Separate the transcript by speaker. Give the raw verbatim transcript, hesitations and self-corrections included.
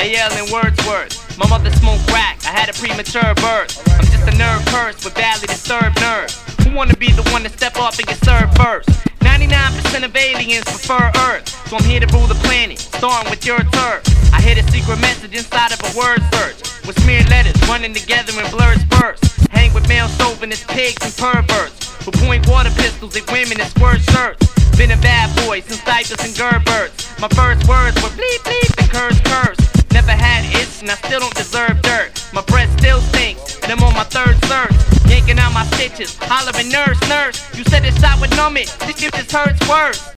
Speaker 1: A L and Wordsworth. My mother smoked crack, I had a premature birth. I'm just a nerve curse with badly disturbed nerves. Who wanna be the one to step up and get served first? ninety-nine percent of aliens prefer Earth, so I'm here to rule the planet, starting with your turf. I hid a secret message inside of a word search, with smeared letters running together in blurred spurts. Hang with male chauvinist pigs and perverts, who point water pistols at women in squirt shirts. Been a bad boy since diapers and Gerberts. My first words were bleep bleep and curse curse. Never had itch and I still don't deserve dirt. My breath still stinks and I'm on my third search. Yanking out my stitches, hollering nurse, nurse. You said this shot would numb it, this shit just hurts worse.